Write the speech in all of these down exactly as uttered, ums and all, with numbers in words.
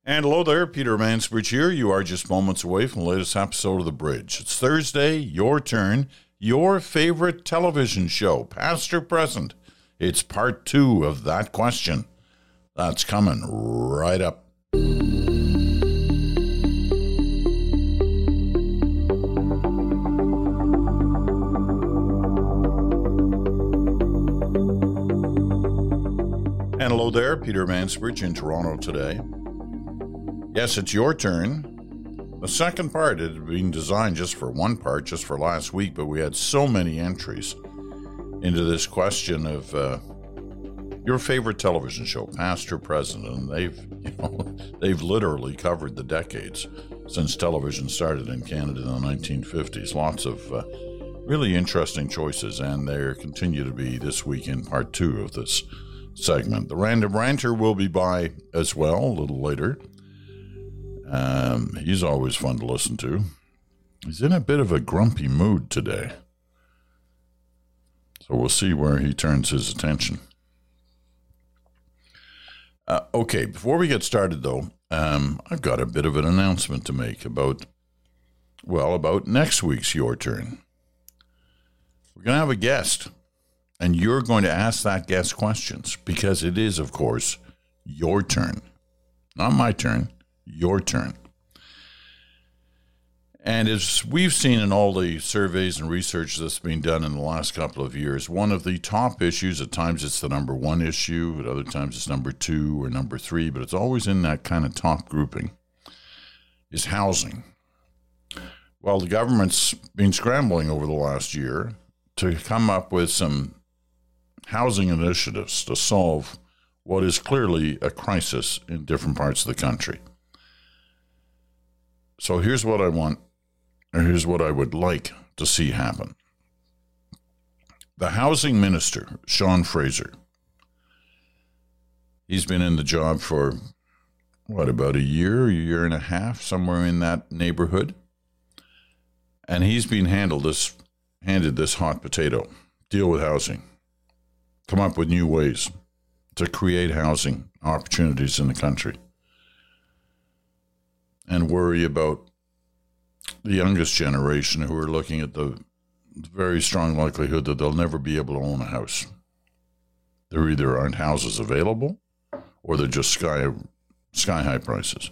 And hello there, Peter Mansbridge here. You are just moments away from the latest episode of The Bridge. It's Thursday, your turn, your favorite television show, past or present. It's part two of that question. That's coming right up. And hello there, Peter Mansbridge in Toronto today. Yes, it's your turn. The second part had been designed just for one part, just for last week, but we had so many entries into this question of uh, your favorite television show, past or present, and they've, you know, they've literally covered the decades since television started in Canada in the nineteen fifties. Lots of uh, really interesting choices, and there continue to be this week in part two of this segment. The Random Ranter will be by as well a little later. Um, he's always fun to listen to. He's in a bit of a grumpy mood today, so we'll see where he turns his attention. Uh, okay, before we get started, though, um, I've got a bit of an announcement to make about, well, about next week's Your Turn. We're going to have a guest, and you're going to ask that guest questions, because it is, of course, your turn. Not my turn. Your turn. And as we've seen in all the surveys and research that's been done in the last couple of years, one of the top issues, at times it's the number one issue, at other times it's number two or number three, but it's always in that kind of top grouping, is housing. Well, the government's been scrambling over the last year to come up with some housing initiatives to solve what is clearly a crisis in different parts of the country. So here's what I want, or here's what I would like to see happen. The housing minister, Sean Fraser, he's been in the job for, what, about a year, a year and a half, somewhere in that neighborhood. And he's been handled this, handed this hot potato, deal with housing, come up with new ways to create housing opportunities in the country, and worry about the youngest generation who are looking at the very strong likelihood that they'll never be able to own a house. There either aren't houses available, or they're just sky sky high prices.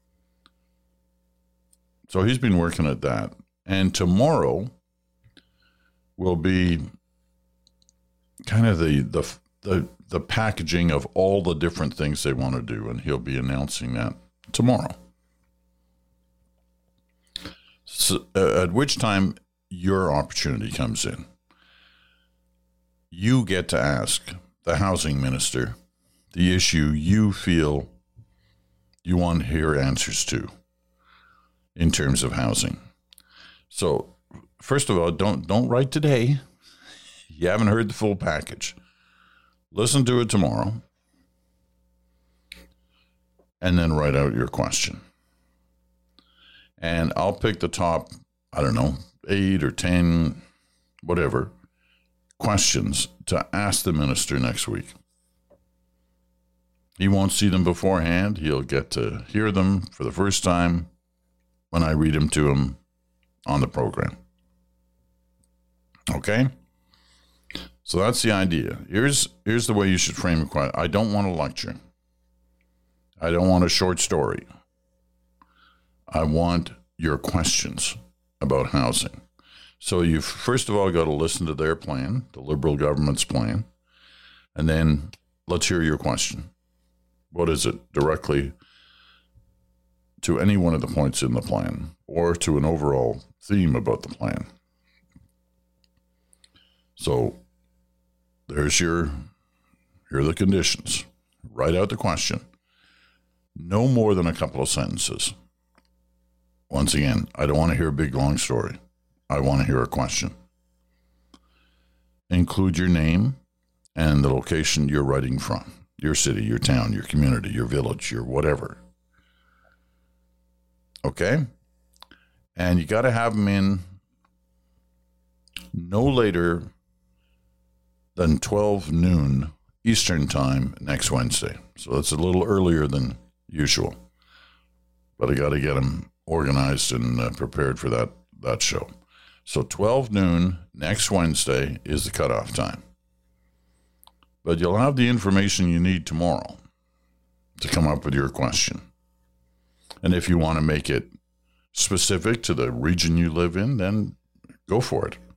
So he's been working at that. And tomorrow will be kind of the the the, the packaging of all the different things they want to do, and he'll be announcing that tomorrow. So, uh, at which time your opportunity comes in. You get to ask the housing minister the issue you feel you want to hear answers to in terms of housing. So, first of all, don't don't write today. You haven't heard the full package. Listen to it tomorrow, and then write out your question. And I'll pick the top, I don't know, eight or ten, whatever, questions to ask the minister next week. He won't see them beforehand. He'll get to hear them for the first time when I read them to him on the program. Okay? So that's the idea. Here's, here's the way you should frame a question. I don't want a lecture. I don't want a short story. I want your questions about housing. So you've first of all got to listen to their plan, the Liberal government's plan, and then let's hear your question. What is it directly to any one of the points in the plan, or to an overall theme about the plan? So there's your, here are the conditions. Write out the question. No more than a couple of sentences. Once again, I don't want to hear a big, long story. I want to hear a question. Include your name and the location you're writing from. Your city, your town, your community, your village, your whatever. Okay? And you got to have them in no later than twelve noon Eastern time next Wednesday. So that's a little earlier than usual. but I got to get them organized and uh, prepared for that, that show. So twelve noon next Wednesday is the cutoff time. But you'll have the information you need tomorrow to come up with your question. And if you want to make it specific to the region you live in, then go for it.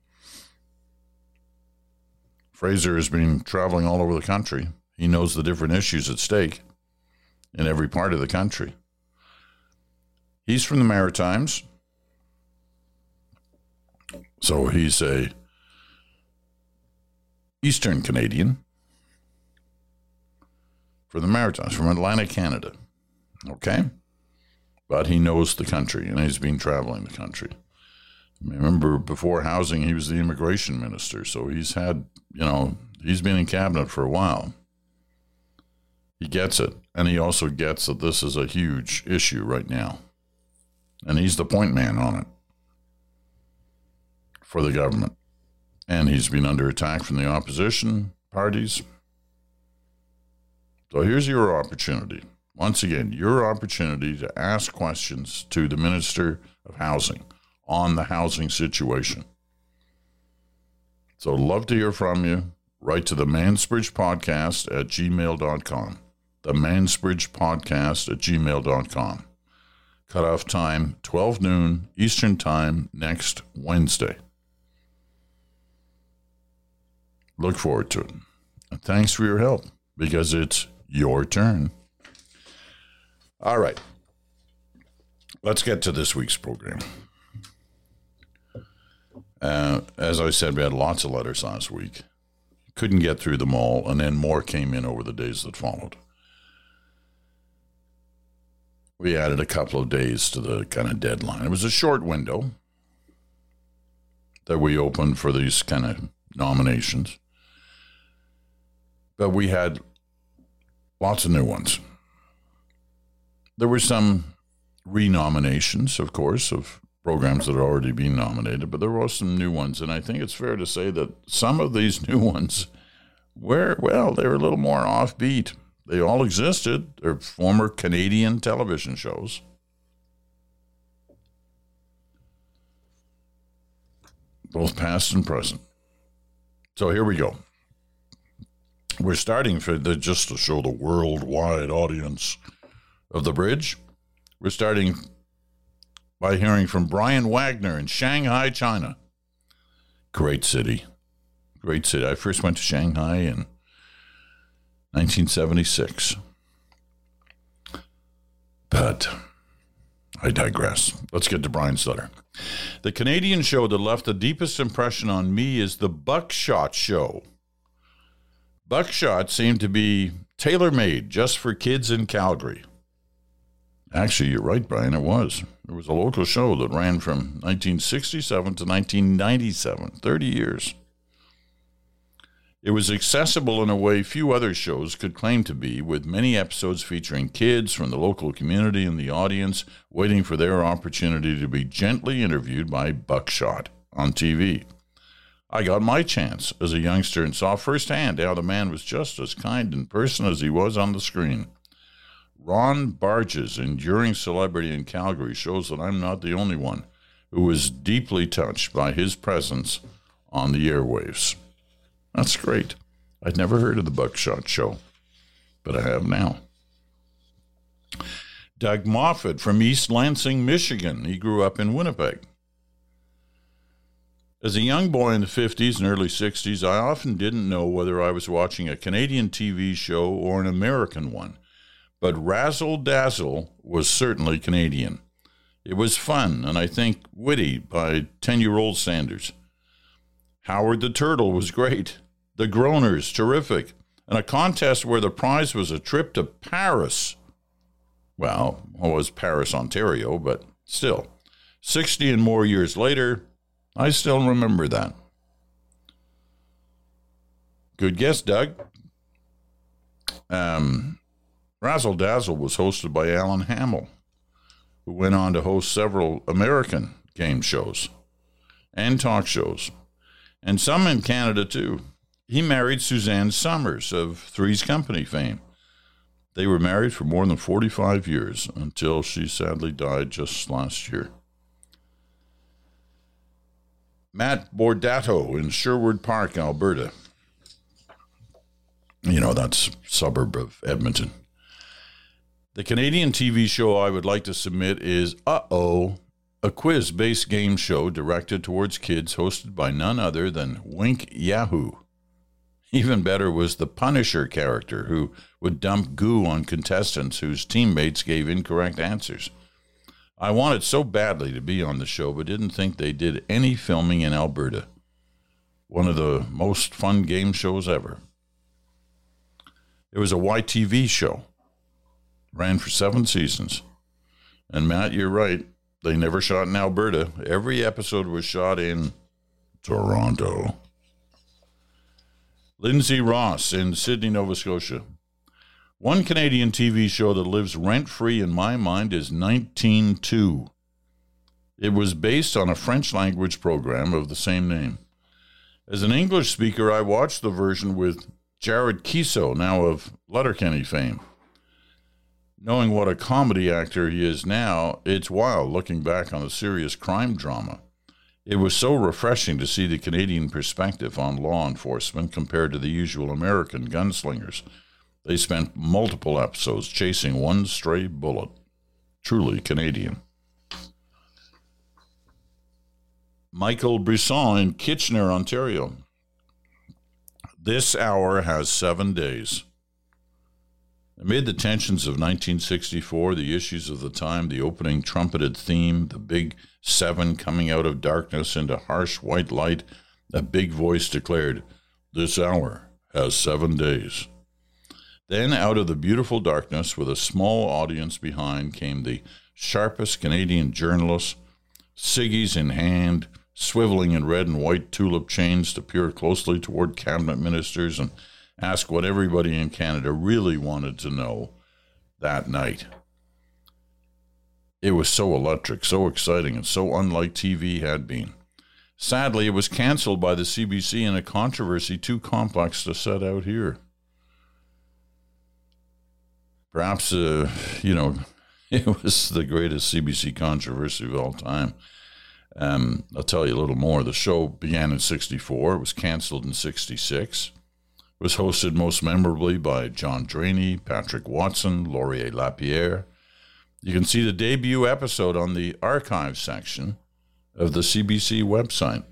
Fraser has been traveling all over the country. He knows the different issues at stake in every part of the country. He's from the Maritimes, so he's a Eastern Canadian from the Maritimes, from Atlantic Canada, okay? But he knows the country, and he's been traveling the country. I remember before housing, he was the immigration minister, so he's had, you know, he's been in cabinet for a while. He gets it, and he also gets that this is a huge issue right now. And he's the point man on it for the government. And he's been under attack from the opposition parties. So here's your opportunity. Once again, your opportunity to ask questions to the Minister of Housing on the housing situation. So love to hear from you. Write to the Mansbridge Podcast at gmail dot com. The Mansbridge Podcast at gmail dot com. Cutoff time, twelve noon Eastern Time next Wednesday. Look forward to it. And thanks for your help, because it's your turn. All right. Let's get to this week's program. Uh, as I said, we had lots of letters last week. Couldn't get through them all, and then more came in over the days that followed. We added a couple of days to the kind of deadline. It was a short window that we opened for these kind of nominations. But we had lots of new ones. There were some renominations, of course, of programs that had already been nominated, but there were some new ones. And I think it's fair to say that some of these new ones were, well, they were a little more offbeat. They all existed. They're former Canadian television shows. Both past and present. So here we go. We're starting for the, just to show the worldwide audience of The Bridge. We're starting by hearing from Brian Wagner in Shanghai, China. Great city. Great city. I first went to Shanghai in nineteen seventy-six. But I digress. Let's get to Brian's letter. The Canadian show that left the deepest impression on me is The Buckshot Show. Buckshot seemed to be tailor-made just for kids in Calgary. Actually, you're right, Brian, it was. There was a local show that ran from nineteen sixty-seven to nineteen ninety-seven, thirty years. It was accessible in a way few other shows could claim to be, with many episodes featuring kids from the local community and the audience waiting for their opportunity to be gently interviewed by Buckshot on T V. I got my chance as a youngster and saw firsthand how the man was just as kind in person as he was on the screen. Ron Barge's enduring celebrity in Calgary shows that I'm not the only one who was deeply touched by his presence on the airwaves. That's great. I'd never heard of the Buckshot Show, but I have now. Doug Moffat from East Lansing, Michigan. He grew up in Winnipeg. As a young boy in the fifties and early sixties, I often didn't know whether I was watching a Canadian T V show or an American one. But Razzle Dazzle was certainly Canadian. It was fun, and I think witty, by ten-year-old standards. Howard the Turtle was great. The Groaners, terrific. And a contest where the prize was a trip to Paris. Well, it was Paris, Ontario, but still. sixty and more years later, I still remember that. Good guess, Doug. Um, Razzle Dazzle was hosted by Alan Hamill, who went on to host several American game shows and talk shows, and some in Canada, too. He married Suzanne Summers of Three's Company fame. They were married for more than forty-five years until she sadly died just last year. Matt Bordato in Sherwood Park, Alberta. You know, that's a suburb of Edmonton. The Canadian T V show I would like to submit is Uh-Oh, a quiz-based game show directed towards kids hosted by none other than Wink Yahoo. Even better was the Punisher character, who would dump goo on contestants whose teammates gave incorrect answers. I wanted so badly to be on the show, but didn't think they did any filming in Alberta. One of the most fun game shows ever. It was a Y T V show. Ran for seven seasons. And Matt, you're right. They never shot in Alberta. Every episode was shot in Toronto. Lindsay Ross in Sydney, Nova Scotia. One Canadian T V show that lives rent-free in my mind is nineteen two. It was based on a French-language program of the same name. As an English speaker, I watched the version with Jared Keeso, now of Letterkenny fame. Knowing what a comedy actor he is now, it's wild looking back on a serious crime drama. It was so refreshing to see the Canadian perspective on law enforcement compared to the usual American gunslingers. They spent multiple episodes chasing one stray bullet. Truly Canadian. Michael Brisson in Kitchener, Ontario. This hour has seven days. Amid the tensions of nineteen sixty-four, the issues of the time, the opening trumpeted theme, the big seven coming out of darkness into harsh white light, a big voice declared, "This hour has seven days." Then out of the beautiful darkness, with a small audience behind, came the sharpest Canadian journalists, ciggies in hand, swiveling in red and white tulip chains to peer closely toward cabinet ministers and ask what everybody in Canada really wanted to know that night. It was so electric, so exciting, and so unlike T V had been. Sadly, it was canceled by the C B C in a controversy too complex to set out here. Perhaps, uh, you know, it was the greatest C B C controversy of all time. Um, I'll tell you a little more. The show began in sixty-four. It was canceled in sixty-six. It was hosted most memorably by John Draney, Patrick Watson, Laurier Lapierre. You can see the debut episode on the archive section of the C B C website.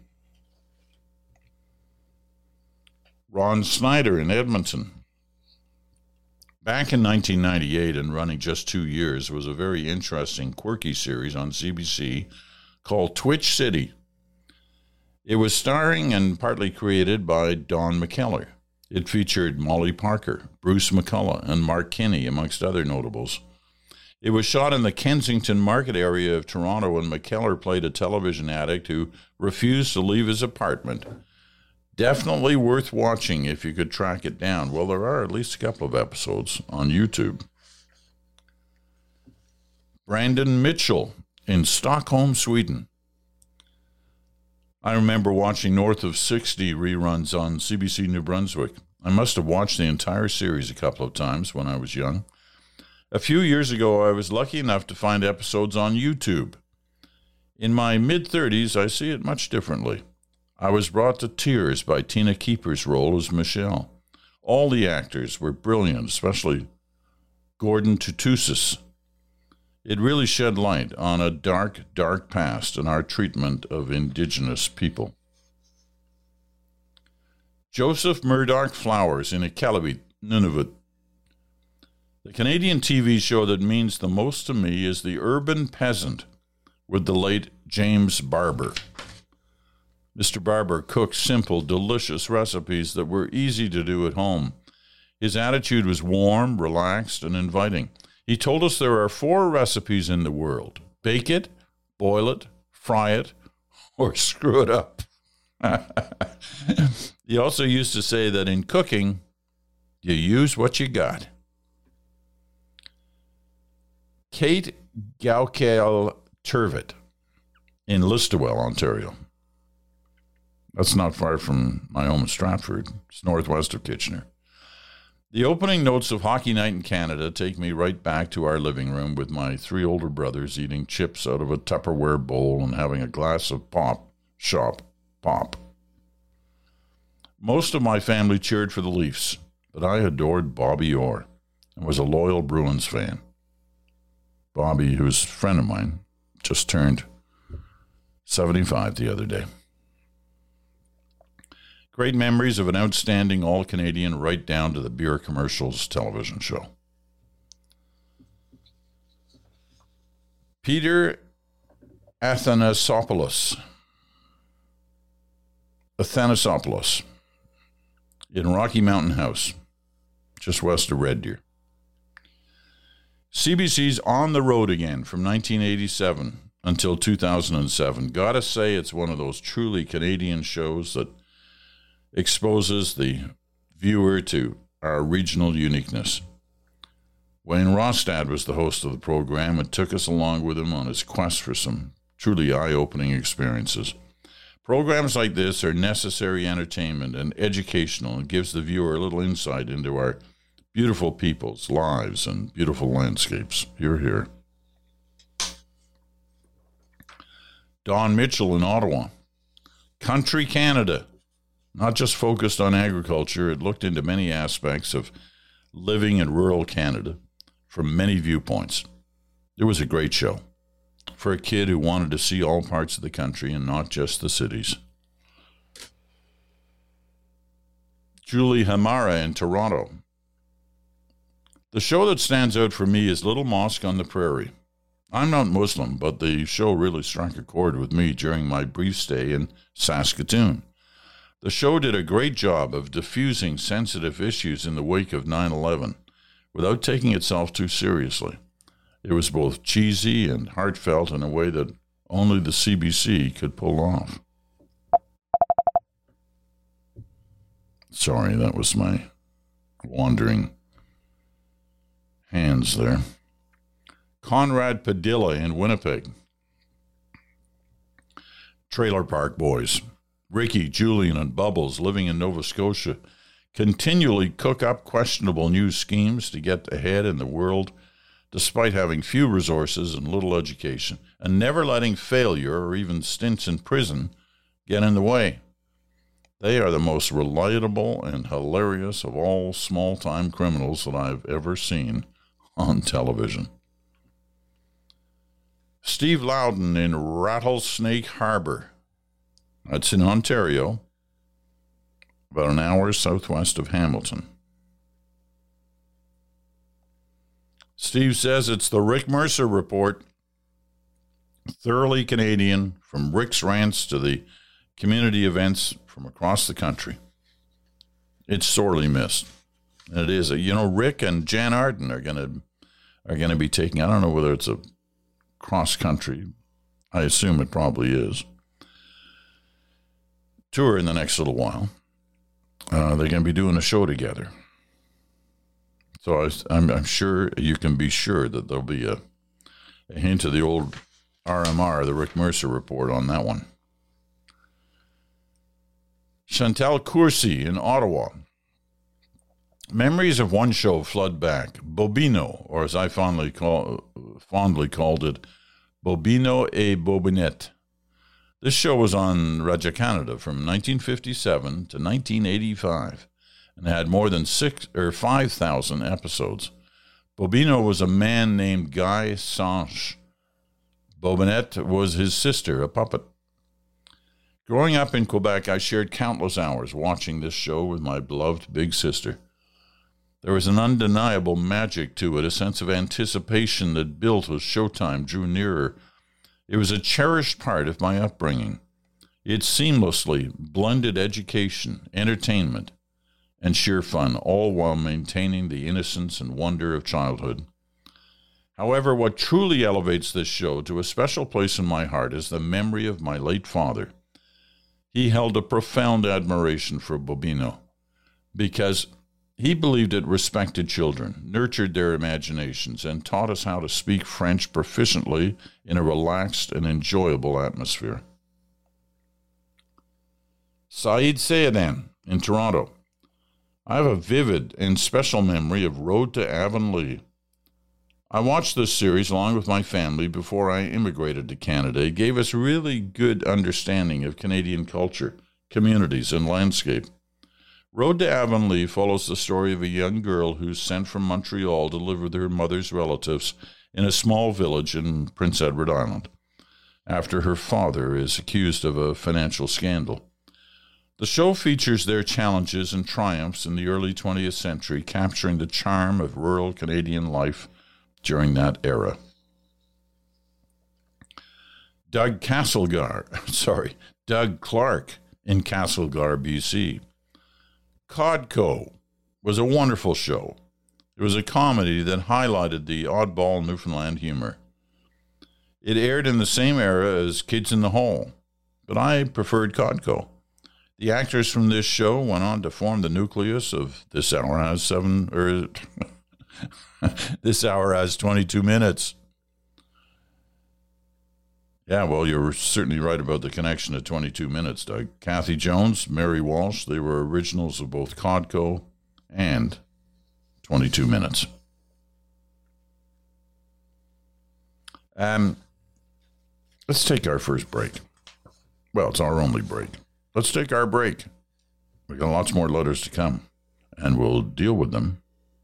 Ron Snyder in Edmonton. Back in nineteen ninety-eight and running just two years was a very interesting, quirky series on C B C called Twitch City. It was starring and partly created by Don McKellar. It featured Molly Parker, Bruce McCullough, and Mark Kinney, amongst other notables. It was shot in the Kensington Market area of Toronto, and McKellar played a television addict who refused to leave his apartment. Definitely worth watching if you could track it down. Well, there are at least a couple of episodes on YouTube. Brandon Mitchell in Stockholm, Sweden. I remember watching North of sixty reruns on C B C New Brunswick. I must have watched the entire series a couple of times when I was young. A few years ago, I was lucky enough to find episodes on YouTube. In my mid-thirties, I see it much differently. I was brought to tears by Tina Keeper's role as Michelle. All the actors were brilliant, especially Gordon Tootoosis. It really shed light on a dark, dark past and our treatment of Indigenous people. Joseph Murdoch Flowers in Iqaluit, Nunavut. The Canadian T V show that means the most to me is The Urban Peasant with the late James Barber. Mister Barber cooked simple, delicious recipes that were easy to do at home. His attitude was warm, relaxed, and inviting. He told us there are four recipes in the world: bake it, boil it, fry it, or screw it up. He also used to say that in cooking, you use what you got. Kate Gaukale Turvitt in Listowel, Ontario. That's not far from my home in Stratford. It's northwest of Kitchener. The opening notes of Hockey Night in Canada take me right back to our living room with my three older brothers eating chips out of a Tupperware bowl and having a glass of pop, shop, pop. Most of my family cheered for the Leafs, but I adored Bobby Orr and was a loyal Bruins fan. Bobby, who's a friend of mine, just turned seventy-five the other day. Great memories of an outstanding all-Canadian right down to the beer commercials television show. Peter Athanasopoulos. Athanasopoulos. In Rocky Mountain House, just west of Red Deer. C B C's On the Road Again from nineteen eighty-seven until two thousand seven. Gotta say, it's one of those truly Canadian shows that exposes the viewer to our regional uniqueness. Wayne Rostad was the host of the program and took us along with him on his quest for some truly eye-opening experiences. Programs like this are necessary entertainment and educational and gives the viewer a little insight into our beautiful people's lives and beautiful landscapes. You're here. Don Mitchell in Ottawa. Country Canada. Not just focused on agriculture, it looked into many aspects of living in rural Canada from many viewpoints. It was a great show for a kid who wanted to see all parts of the country and not just the cities. Julie Hamara in Toronto. The show that stands out for me is Little Mosque on the Prairie. I'm not Muslim, but the show really struck a chord with me during my brief stay in Saskatoon. The show did a great job of diffusing sensitive issues in the wake of nine eleven without taking itself too seriously. It was both cheesy and heartfelt in a way that only the C B C could pull off. Sorry, that was my wandering hands there. Conrad Padilla in Winnipeg. Trailer Park Boys. Ricky, Julian, and Bubbles, living in Nova Scotia, continually cook up questionable new schemes to get ahead in the world, despite having few resources and little education, and never letting failure or even stints in prison get in the way. They are the most relatable and hilarious of all small-time criminals that I've ever seen on television. Steve Loudon in Rattlesnake Harbor. That's in Ontario, about an hour southwest of Hamilton. Steve says it's the Rick Mercer Report, thoroughly Canadian, from Rick's rants to the community events from across the country. It's sorely missed. And it is. You know, Rick and Jan Arden are going to are going to be taking, I don't know whether it's a cross-country, I assume it probably is, tour in the next little while. Uh, they're going to be doing a show together. So I, I'm, I'm sure you can be sure that there'll be a, a hint of the old R M R, the Rick Mercer Report, on that one. Chantal Courcy in Ottawa. Memories of one show flood back. Bobino, or as I fondly call, fondly called it, Bobino et Bobinette. This show was on Radio-Canada from nineteen fifty-seven to nineteen eighty-five and had more than six or five thousand episodes. Bobino was a man named Guy Sanche. Bobinette was his sister, a puppet. Growing up in Quebec, I shared countless hours watching this show with my beloved big sister. There was an undeniable magic to it, a sense of anticipation that built as showtime drew nearer. It was a cherished part of my upbringing. It seamlessly blended education, entertainment, and sheer fun, all while maintaining the innocence and wonder of childhood. However, what truly elevates this show to a special place in my heart is the memory of my late father. He held a profound admiration for Bobino because he believed it respected children, nurtured their imaginations, and taught us how to speak French proficiently in a relaxed and enjoyable atmosphere. Saeed Sayadan in Toronto. I have a vivid and special memory of Road to Avonlea. I watched this series along with my family before I immigrated to Canada. It gave us really good understanding of Canadian culture, communities, and landscape. Road to Avonlea follows the story of a young girl who's sent from Montreal to live with her mother's relatives in a small village in Prince Edward Island, after her father is accused of a financial scandal. The show features their challenges and triumphs in the early twentieth century, capturing the charm of rural Canadian life during that era. Doug Castlegar, sorry, Doug Clark in Castlegar, B C. Codco was a wonderful show. It was a comedy that highlighted the oddball Newfoundland humor. It aired in the same era as Kids in the Hall, but I preferred Codco. The actors from this show went on to form the nucleus of This Hour Has Seven, or This Hour Has twenty-two Minutes. Yeah, well, you're certainly right about the connection to twenty-two minutes, Doug. Kathy Jones, Mary Walsh, they were originals of both Codco and twenty-two minutes. Um, let's take our first break. Well, it's our only break. Let's take our break. We got lots more letters to come, and we'll deal with them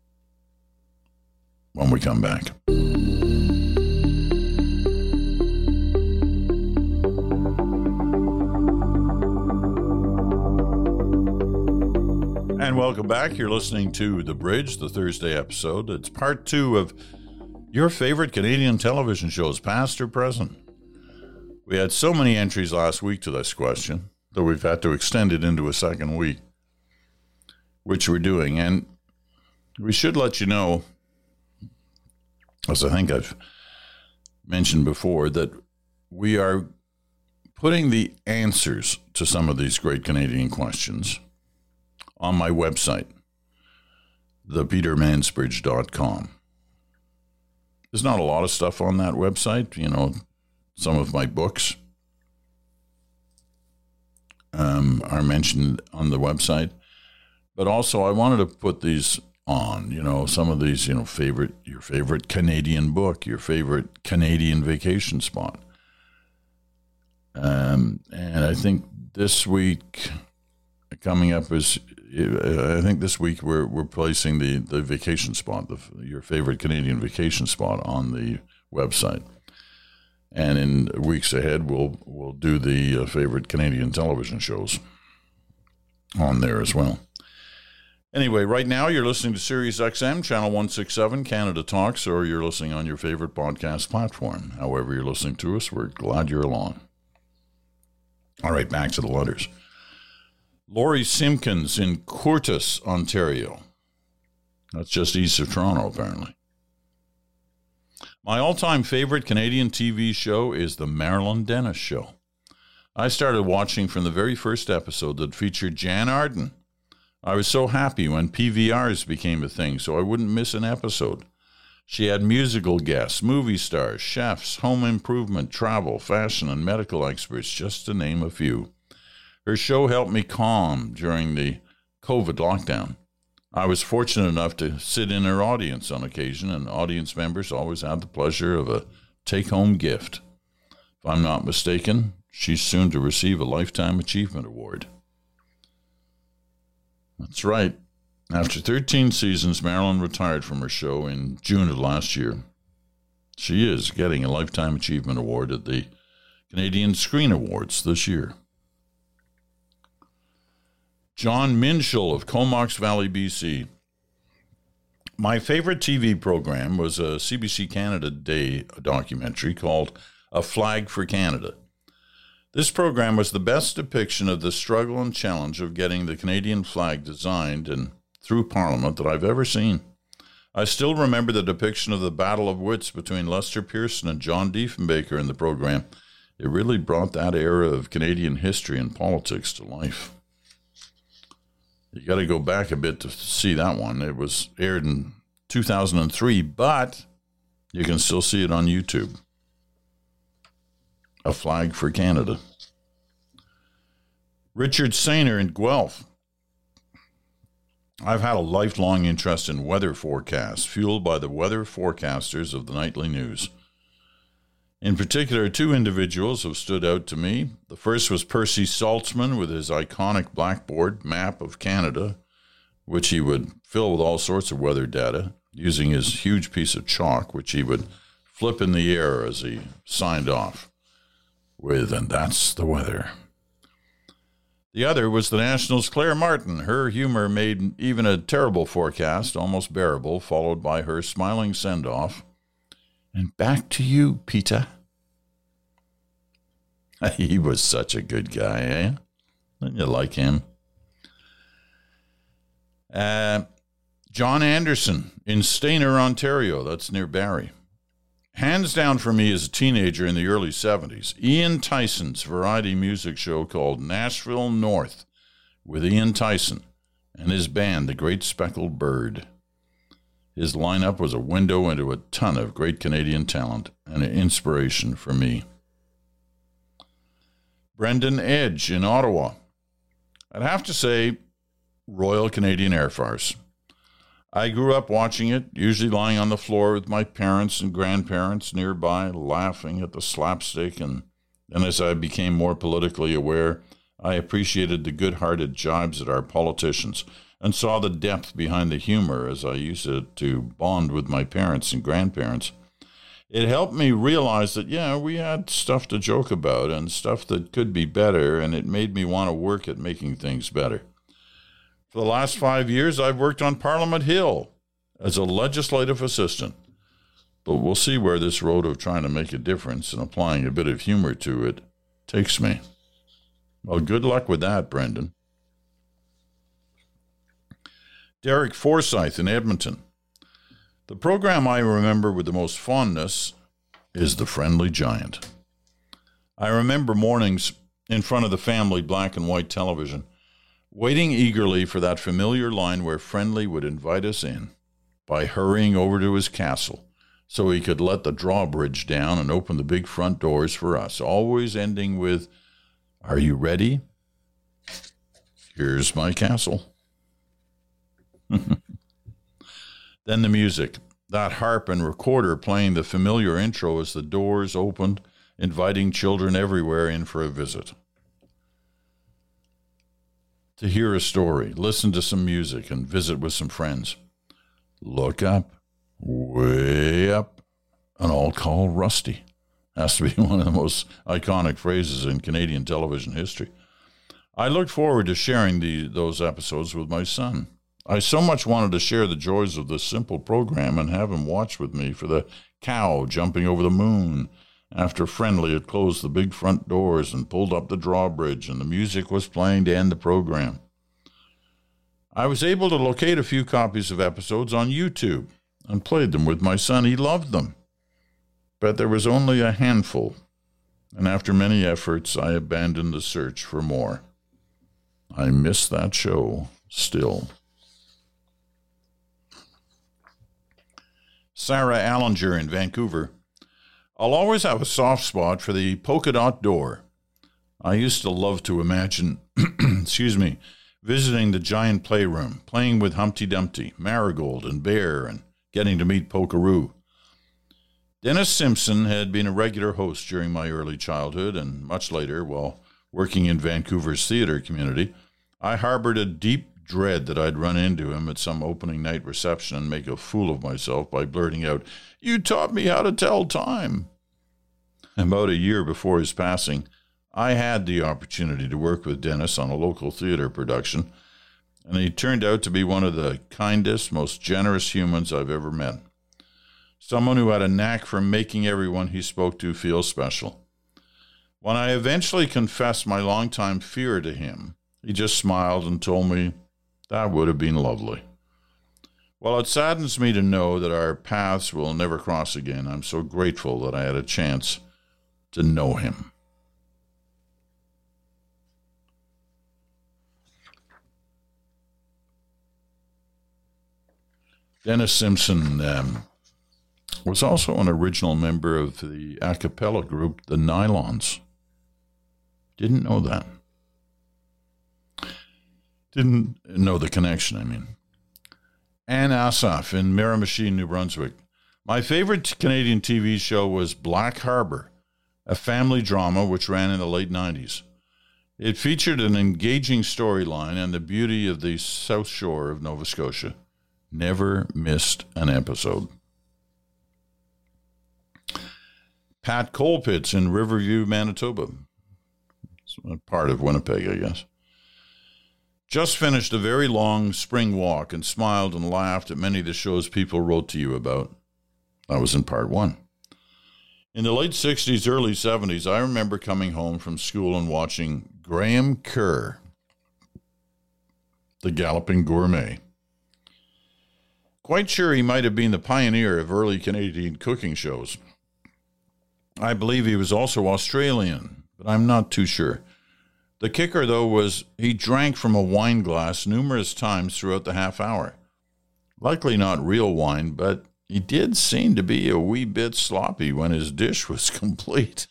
when we come back. And welcome back. You're listening to The Bridge, the Thursday episode. It's part two of your favorite Canadian television shows, past or present. We had so many entries last week to this question that we've had to extend it into a second week, which we're doing. And we should let you know, as I think I've mentioned before, that we are putting the answers to some of these great Canadian questions on my website, the peter mansbridge dot com. There's not a lot of stuff on that website. You know, some of my books um, are mentioned on the website. But also I wanted to put these on, you know, some of these, you know, favorite, your favorite Canadian book, your favorite Canadian vacation spot. Um, and I think this week coming up is, I think this week we're we're placing the, the vacation spot, the, your favorite Canadian vacation spot on the website. And in weeks ahead, we'll we'll do the uh, favorite Canadian television shows on there as well. Anyway, right now you're listening to Sirius X M, Channel one sixty-seven, Canada Talks, or you're listening on your favorite podcast platform. However you're listening to us, we're glad you're along. All right, back to the letters. Laurie Simpkins in Courtice, Ontario. That's just east of Toronto, apparently. My all-time favorite Canadian T V show is The Marilyn Denis Show. I started watching from the very first episode that featured Jan Arden. I was so happy when P V Rs became a thing, so I wouldn't miss an episode. She had musical guests, movie stars, chefs, home improvement, travel, fashion, and medical experts, just to name a few. Her show helped me calm during the COVID lockdown. I was fortunate enough to sit in her audience on occasion, and audience members always had the pleasure of a take-home gift. If I'm not mistaken, she's soon to receive a Lifetime Achievement Award. That's right. After thirteen seasons, Marilyn retired from her show in June of last year. She is getting a Lifetime Achievement Award at the Canadian Screen Awards this year. John Minshall of Comox Valley, B C. My favorite T V program was a C B C Canada Day documentary called A Flag for Canada. This program was the best depiction of the struggle and challenge of getting the Canadian flag designed and through Parliament that I've ever seen. I still remember the depiction of the battle of wits between Lester Pearson and John Diefenbaker in the program. It really brought that era of Canadian history and politics to life. You got to go back a bit to see that one. It was aired in two thousand three, but you can still see it on YouTube. A Flag for Canada. Richard Sainer in Guelph. I've had a lifelong interest in weather forecasts, fueled by the weather forecasters of the nightly news. In particular, two individuals have stood out to me. The first was Percy Saltzman with his iconic blackboard map of Canada, which he would fill with all sorts of weather data, using his huge piece of chalk, which he would flip in the air as he signed off with, and that's the weather. The other was the National's Claire Martin. Her humor made even a terrible forecast almost bearable, followed by her smiling send-off. And back to you, Peter. He was such a good guy, eh? Didn't you like him? Uh, John Anderson in Stayner, Ontario. That's near Barrie. Hands down for me as a teenager in the early seventies, Ian Tyson's variety music show called Nashville North with Ian Tyson and his band, The Great Speckled Bird. His lineup was a window into a ton of great Canadian talent and an inspiration for me. Brendan Edge in Ottawa. I'd have to say Royal Canadian Air Farce. I grew up watching it, usually lying on the floor with my parents and grandparents nearby, laughing at the slapstick, and then as I became more politically aware, I appreciated the good-hearted jibes at our politicians and saw the depth behind the humor as I used it to bond with my parents and grandparents. It helped me realize that, yeah, we had stuff to joke about and stuff that could be better, and it made me want to work at making things better. For the last five years, I've worked on Parliament Hill as a legislative assistant. But we'll see where this road of trying to make a difference and applying a bit of humor to it takes me. Well, good luck with that, Brendan. Derek Forsyth in Edmonton. The program I remember with the most fondness is The Friendly Giant. I remember mornings in front of the family black and white television, waiting eagerly for that familiar line where Friendly would invite us in by hurrying over to his castle so he could let the drawbridge down and open the big front doors for us, always ending with, "Are you ready? Here's my castle." Then the music, that harp and recorder playing the familiar intro as the doors opened, inviting children everywhere in for a visit. To hear a story, listen to some music, and visit with some friends. Look up, way up, and I'll call Rusty. Has to be one of the most iconic phrases in Canadian television history. I looked forward to sharing the, those episodes with my son. I so much wanted to share the joys of this simple program and have him watch with me for the cow jumping over the moon, after Friendly had closed the big front doors and pulled up the drawbridge and the music was playing to end the program. I was able to locate a few copies of episodes on YouTube and played them with my son. He loved them, but there was only a handful, and after many efforts, I abandoned the search for more. I miss that show still. Sarah Allinger in Vancouver. I'll always have a soft spot for the polka dot door. I used to love to imagine, excuse me, visiting the giant playroom, playing with Humpty Dumpty, Marigold, and Bear, and getting to meet Polkaroo. Dennis Simpson had been a regular host during my early childhood, and much later, while working in Vancouver's theater community, I harbored a deep dread that I'd run into him at some opening night reception and make a fool of myself by blurting out, "You taught me how to tell time." About a year before his passing, I had the opportunity to work with Dennis on a local theater production, and he turned out to be one of the kindest, most generous humans I've ever met. Someone who had a knack for making everyone he spoke to feel special. When I eventually confessed my longtime fear to him, he just smiled and told me that would have been lovely. While it saddens me to know that our paths will never cross again, I'm so grateful that I had a chance to know him. Dennis Simpson um, was also an original member of the a cappella group, the Nylons. Didn't know that. Didn't know the connection, I mean. Ann Asaf in Miramichi, New Brunswick. My favorite Canadian T V show was Black Harbor, a family drama which ran in the late nineties. It featured an engaging storyline and the beauty of the South Shore of Nova Scotia. Never missed an episode. Pat Colpitts in Riverview, Manitoba. It's a part of Winnipeg, I guess. Just finished a very long spring walk and smiled and laughed at many of the shows people wrote to you about. I was in part one. In the late sixties, early seventies, I remember coming home from school and watching Graham Kerr, the Galloping Gourmet. Quite sure he might have been the pioneer of early Canadian cooking shows. I believe he was also Australian, but I'm not too sure. The kicker, though, was he drank from a wine glass numerous times throughout the half hour. Likely not real wine, but he did seem to be a wee bit sloppy when his dish was complete.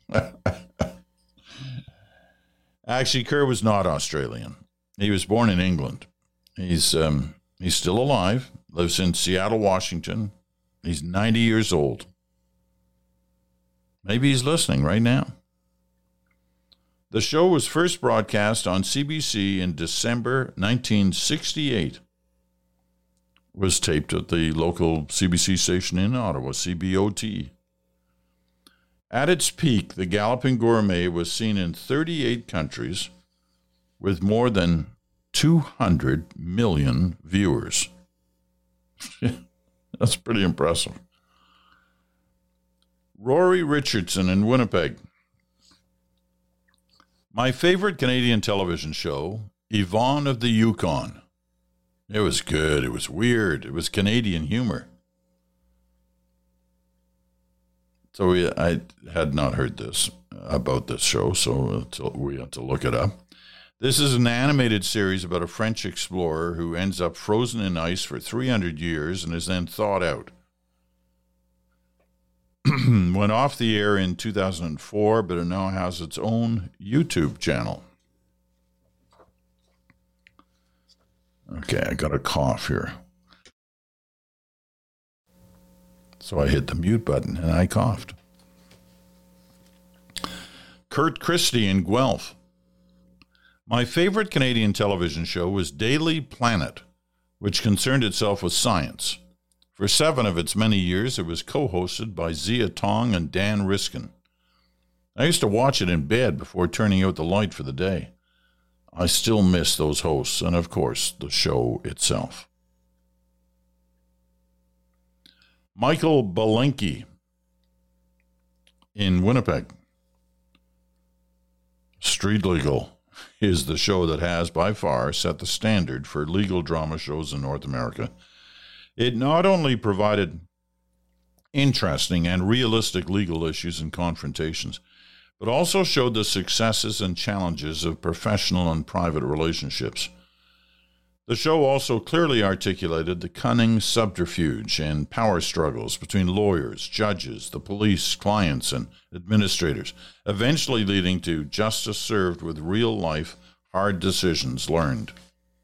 Actually, Kerr was not Australian. He was born in England. He's um, he's still alive, lives in Seattle, Washington. He's ninety years old. Maybe he's listening right now. The show was first broadcast on C B C in December nineteen sixty-eight. Was taped at the local C B C station in Ottawa, C B O T. At its peak, the Galloping Gourmet was seen in thirty-eight countries with more than two hundred million viewers. That's pretty impressive. Rory Richardson in Winnipeg. My favorite Canadian television show, Yvonne of the Yukon. It was good. It was weird. It was Canadian humor. So we, I had not heard this about this show, so we had to look it up. This is an animated series about a French explorer who ends up frozen in ice for three hundred years and is then thawed out. Went off the air in two thousand four, but it now has its own YouTube channel. Okay, I got a cough here. So I hit the mute button and I coughed. Kurt Christie in Guelph. My favorite Canadian television show was Daily Planet, which concerned itself with science. For seven of its many years, it was co-hosted by Zia Tong and Dan Riskin. I used to watch it in bed before turning out the light for the day. I still miss those hosts and, of course, the show itself. Michael Balenki in Winnipeg. Street Legal is the show that has, by far, set the standard for legal drama shows in North America. It not only provided interesting and realistic legal issues and confrontations, but also showed the successes and challenges of professional and private relationships. The show also clearly articulated the cunning subterfuge and power struggles between lawyers, judges, the police, clients, and administrators, eventually leading to justice served with real-life, hard decisions learned.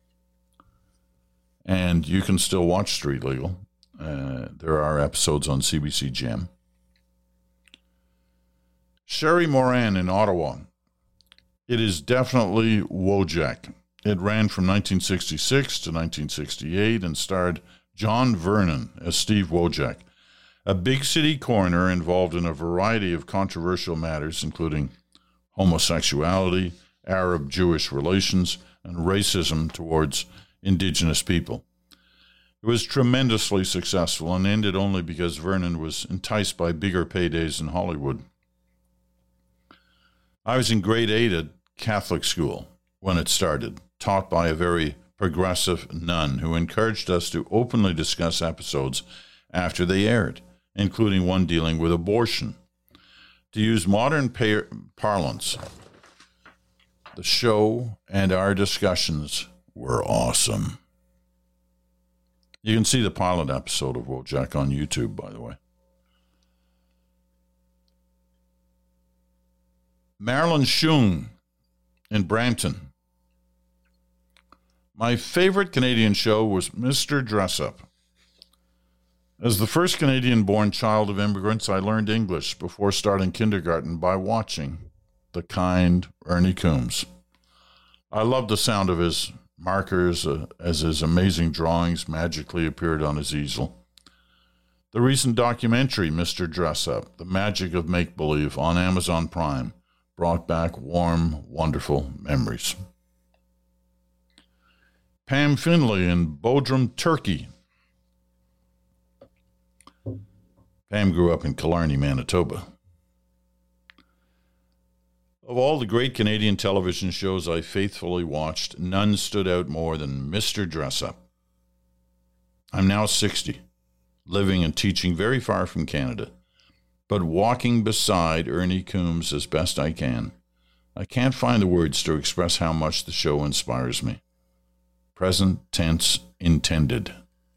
And you can still watch Street Legal. Uh, there are episodes on C B C Gem. Sherry Moran in Ottawa. It is definitely Wojak. It ran from nineteen sixty-six to nineteen sixty-eight and starred John Vernon as Steve Wojak, a big city coroner involved in a variety of controversial matters, including homosexuality, Arab-Jewish relations, and racism towards Indigenous people. It was tremendously successful and ended only because Vernon was enticed by bigger paydays in Hollywood. I was in grade eight at Catholic school when it started, taught by a very progressive nun who encouraged us to openly discuss episodes after they aired, including one dealing with abortion. To use modern par- parlance, the show and our discussions were awesome. You can see the pilot episode of Wojak on YouTube, by the way. Marilyn Shung in Brampton. My favorite Canadian show was Mister Dress-Up. As the first Canadian-born child of immigrants, I learned English before starting kindergarten by watching the kind Ernie Coombs. I loved the sound of his markers uh, as his amazing drawings magically appeared on his easel. The recent documentary, Mister Dress-Up, The Magic of Make-Believe, on Amazon Prime, brought back warm, wonderful memories. Pam Finley in Bodrum, Turkey. Pam grew up in Killarney, Manitoba. Of all the great Canadian television shows I faithfully watched, none stood out more than Mister Dress-Up. I'm now sixty, living and teaching very far from Canada, but walking beside Ernie Coombs as best I can. I can't find the words to express how much the show inspires me. Present tense intended.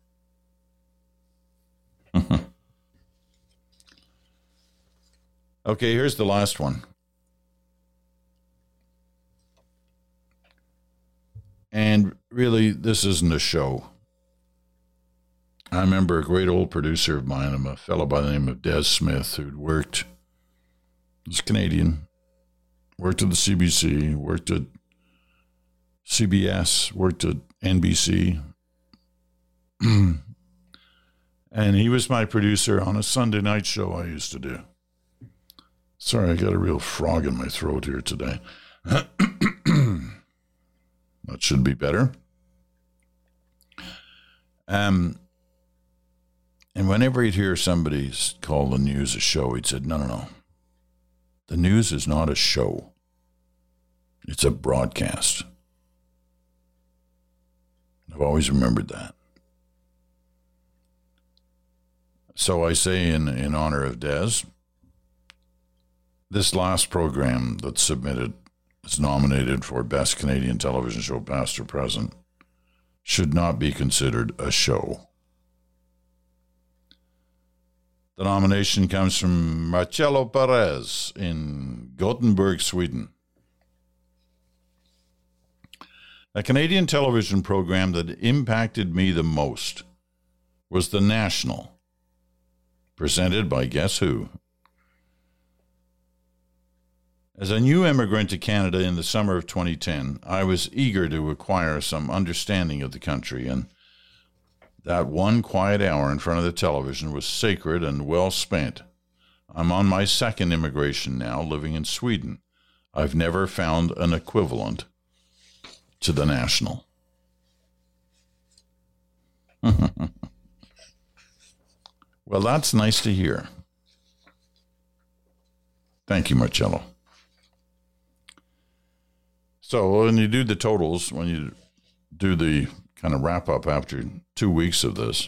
Okay, here's the last one. And really, this isn't a show. I remember a great old producer of mine, a fellow by the name of Des Smith, who'd worked, he's Canadian, worked at the C B C, worked at C B S, worked at N B C. And he was my producer on a Sunday night show I used to do. Sorry, I got a real frog in my throat here today. That should be better. Um, and whenever he'd hear somebody call the news a show, he'd said, no, no, no. The news is not a show. It's a broadcast. I've always remembered that. So I say in, in honor of Des, this last program that's submitted is nominated for Best Canadian Television Show, Past or Present, should not be considered a show. The nomination comes from Marcelo Perez in Gothenburg, Sweden. A Canadian television program that impacted me the most was The National, presented by guess who? As a new immigrant to Canada in the summer of twenty ten, I was eager to acquire some understanding of the country, and that one quiet hour in front of the television was sacred and well spent. I'm on my second immigration now, living in Sweden. I've never found an equivalent to The National. Well, that's nice to hear. Thank you, Marcello. So when you do the totals, when you do the kind of wrap up after two weeks of this,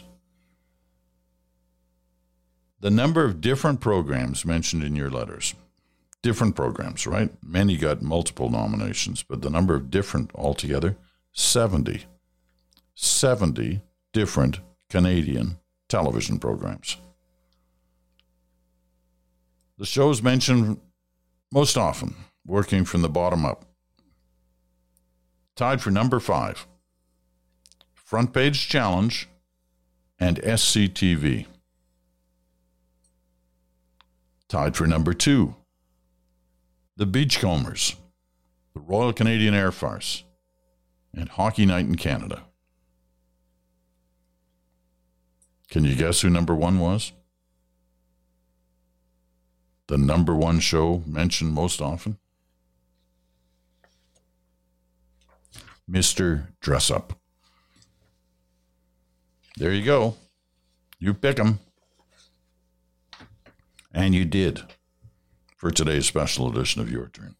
the number of different programs mentioned in your letters, different programs, right? Many got multiple nominations, but the number of different altogether, seventy. seventy different Canadian television programs. The shows mentioned most often, working from the bottom up. Tied for number five, Front Page Challenge and S C T V. Tied for number two, The Beachcombers, The Royal Canadian Air Farce, and Hockey Night in Canada. Can you guess who number one was? The number one show mentioned most often? Mister Dress-Up. There you go. You pick 'em. And you did for today's special edition of Your Turn.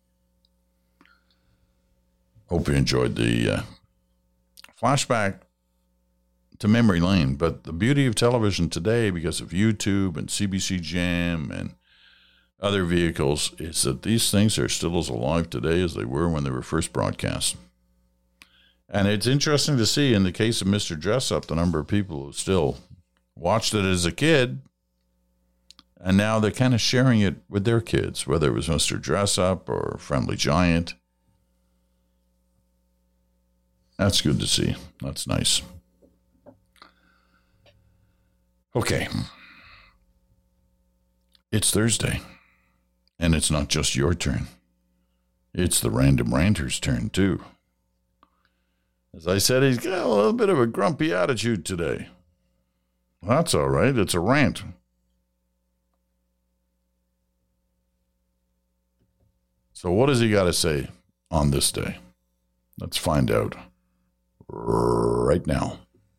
Hope you enjoyed the uh, flashback to memory lane. But the beauty of television today, because of YouTube and C B C Gem and other vehicles, is that these things are still as alive today as they were when they were first broadcast. And it's interesting to see, in the case of Mister Dress-Up, the number of people who still watched it as a kid, and now they're kind of sharing it with their kids, whether it was Mister Dress-Up or Friendly Giant. That's good to see. That's nice. Okay. It's Thursday, and it's not just your turn. It's the Random Ranter's turn, too. As I said, he's got a little bit of a grumpy attitude today. That's all right. It's a rant. So what does he got to say on this day? Let's find out right now.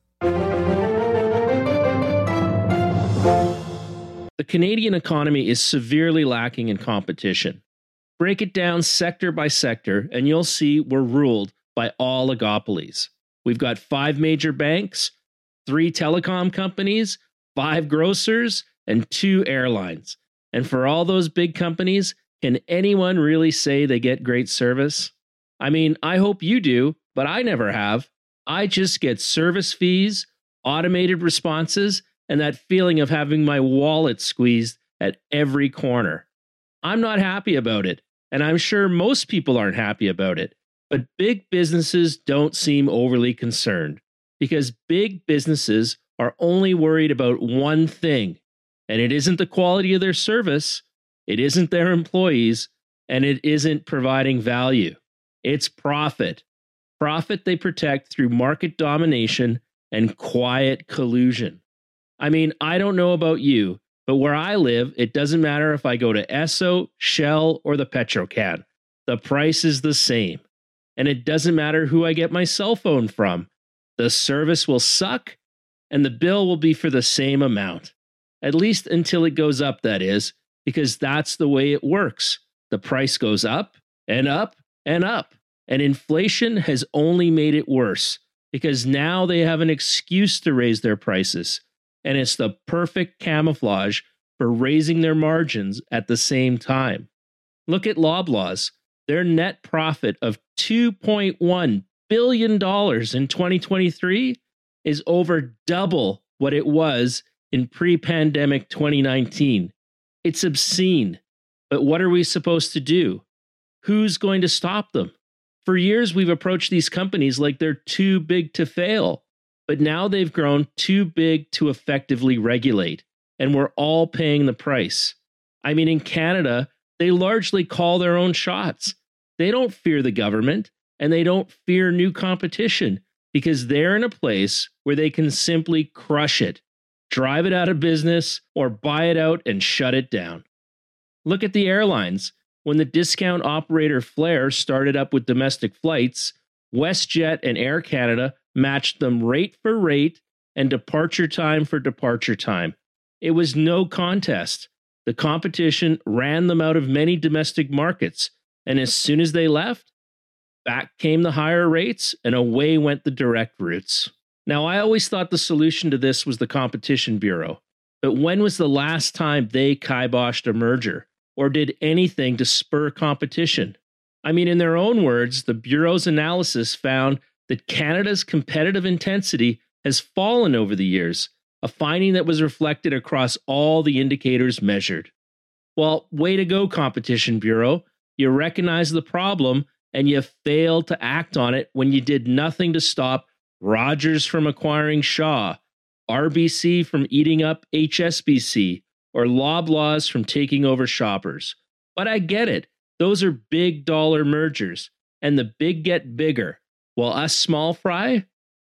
The Canadian economy is severely lacking in competition. Break it down sector by sector, and you'll see we're ruled by oligopolies. We've got five major banks, three telecom companies, five grocers, and two airlines. And for all those big companies, can anyone really say they get great service? I mean, I hope you do, but I never have. I just get service fees, automated responses, and that feeling of having my wallet squeezed at every corner. I'm not happy about it, and I'm sure most people aren't happy about it. But big businesses don't seem overly concerned, because big businesses are only worried about one thing, and it isn't the quality of their service, it isn't their employees, and it isn't providing value. It's profit. Profit they protect through market domination and quiet collusion. I mean, I don't know about you, but where I live, it doesn't matter if I go to Esso, Shell, or the Petro-Can. The price is the same. And it doesn't matter who I get my cell phone from. The service will suck, and the bill will be for the same amount. At least until it goes up, that is, because that's the way it works. The price goes up and up and up. And inflation has only made it worse, because now they have an excuse to raise their prices. And it's the perfect camouflage for raising their margins at the same time. Look at Loblaws. Their net profit of two point one billion dollars in twenty twenty-three is over double what it was in pre-pandemic twenty nineteen. It's obscene. But what are we supposed to do? Who's going to stop them? For years, we've approached these companies like they're too big to fail. But now they've grown too big to effectively regulate, and we're all paying the price. I mean, in Canada, they largely call their own shots. They don't fear the government, and they don't fear new competition, because they're in a place where they can simply crush it, drive it out of business, or buy it out and shut it down. Look at the airlines. When the discount operator Flair started up with domestic flights, WestJet and Air Canada matched them rate for rate and departure time for departure time. It was no contest. The competition ran them out of many domestic markets, and as soon as they left, back came the higher rates, and away went the direct routes. Now, I always thought the solution to this was the Competition Bureau, but when was the last time they kiboshed a merger, or did anything to spur competition? I mean, in their own words, the Bureau's analysis found that Canada's competitive intensity has fallen over the years, a finding that was reflected across all the indicators measured. Well, way to go, Competition Bureau. You recognize the problem, and you failed to act on it when you did nothing to stop Rogers from acquiring Shaw, R B C from eating up H S B C, or Loblaws from taking over Shoppers. But I get it. Those are big dollar mergers, and the big get bigger. While us small fry,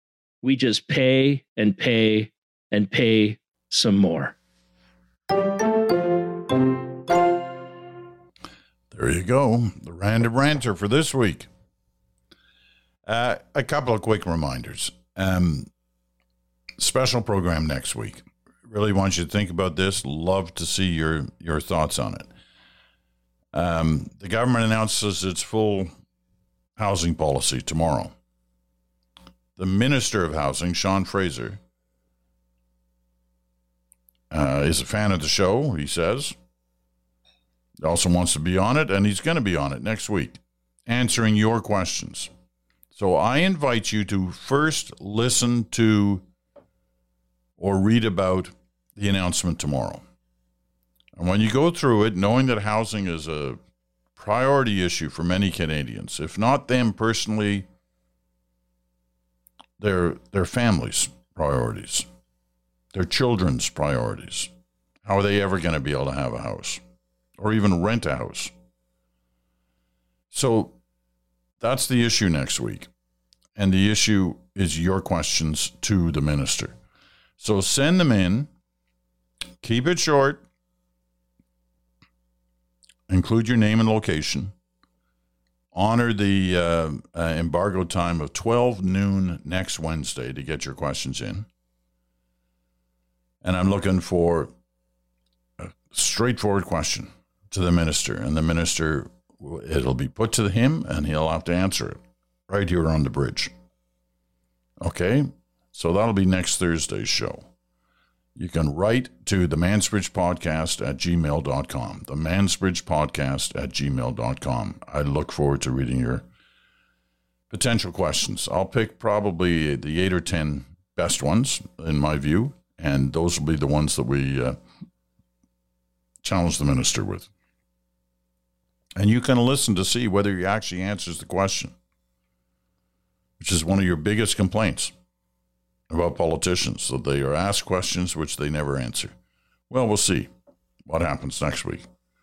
we just pay and pay and pay some more. There you go. The Random Ranter for this week. Uh, a couple of quick reminders. Um, special program next week. Really want you to think about this. Love to see your, your thoughts on it. Um, the government announces its full housing policy tomorrow. The Minister of Housing, Sean Fraser, uh, is a fan of the show, he says. He also wants to be on it, and he's going to be on it next week, answering your questions. So I invite you to first listen to or read about the announcement tomorrow. And when you go through it, knowing that housing is a priority issue for many Canadians, if not them personally, their their families' priorities, their children's priorities. How are they ever going to be able to have a house or even rent a house? So that's the issue next week. And the issue is your questions to the minister. So send them in. Keep it short. Include your name and location. Honor the uh, uh, embargo time of twelve noon next Wednesday to get your questions in. And I'm looking for a straightforward question to the minister. And the minister, it'll be put to him and he'll have to answer it right here on the bridge. Okay? So that'll be next Thursday's show. You can write to the Mansbridge Podcast at gmail dot com. The Mansbridge Podcast at gmail dot com. I look forward to reading your potential questions. I'll pick probably the eight or ten best ones, in my view, and those will be the ones that we uh, challenge the minister with. And you can listen to see whether he actually answers the question, which is one of your biggest complaints about politicians, that they are asked questions which they never answer. Well, we'll see what happens next week.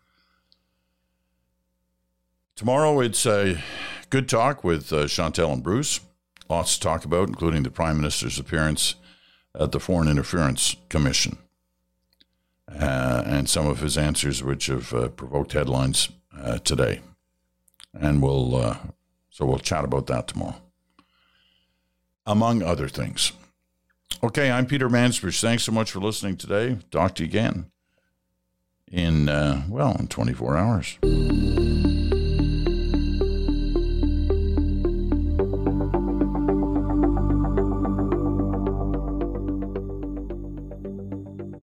Tomorrow, it's a good talk with uh, Chantal and Bruce. Lots to talk about, including the Prime Minister's appearance at the Foreign Interference Commission uh, and some of his answers which have uh, provoked headlines uh, today. And we'll, uh, so we'll chat about that tomorrow, among other things. Okay, I'm Peter Mansbridge. Thanks so much for listening today. Talk to you again in, uh, well, in twenty-four hours.